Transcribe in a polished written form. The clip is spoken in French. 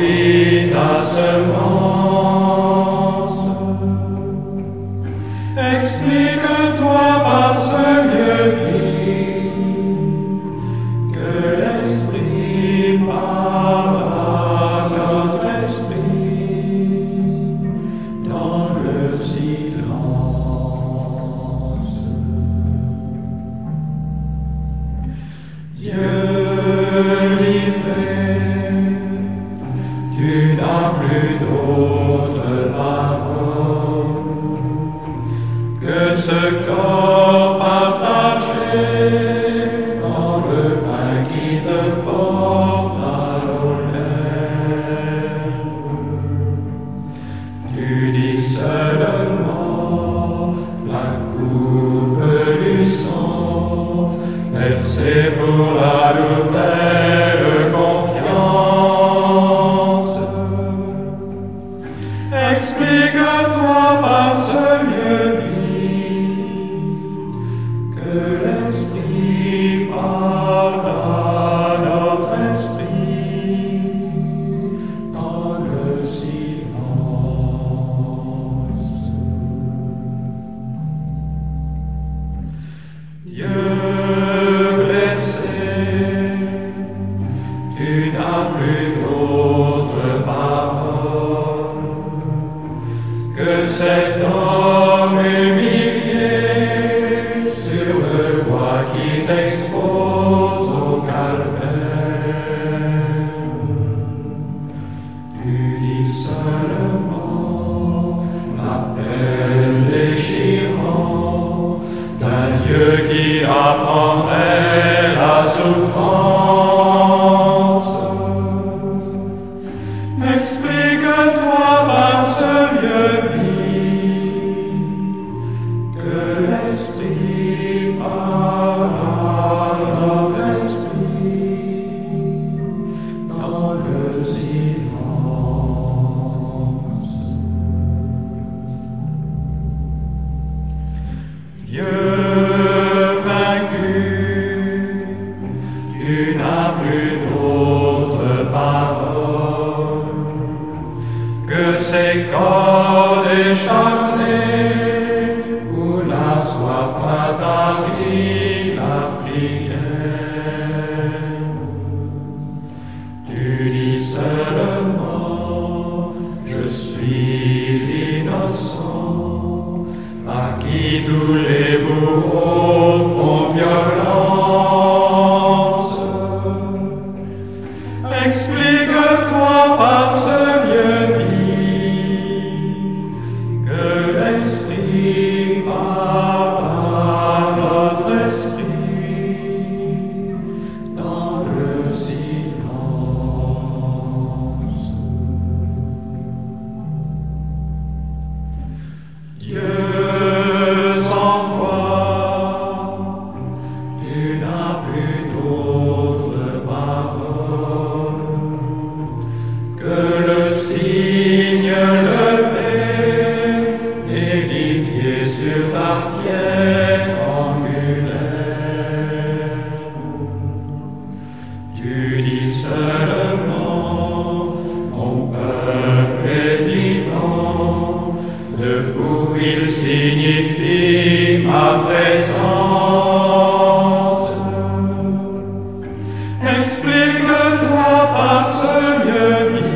lui ta semence. Explique-toi par ce lieu dit que l'Esprit parle à notre esprit dans le silence. Dieu livré, tu n'as plus d'autre parole que ce corps partagé dans le pain qui te porte à nos lèvres. Tu dis seulement la coupe du sang versé pour la nouvelle confiance. Explique-toi par ce lieu dit que l'Esprit parle à notre esprit dans le silence. Dieu blessé, tu n'as plus d'autre parole que cet homme humilié sur le bois qui t'expose au calvaire. Tu dis seulement l'appel déchirant d'un Dieu qui apprendrait la souffrance. Explique-toi par ce lieu dit que l'Esprit parle à notre esprit dans le silence. Dieu vaincu, tu n'as plus d'autre parole que ces cordes échappées où la soif atarie la prière. Tu dis seulement, je suis l'innocent à qui tous les bourreaux font violence. Explique-toi par ce lieu dit que l'Esprit parle à notre esprit dans le silence. Dieu sans foi, tu n'as plus d'autre parole que le signe levé, édifié sur la pierre angulaire. Tu dis seulement, mon peuple est vivant, debout il signifie ma présence. Explique-toi par ce lieu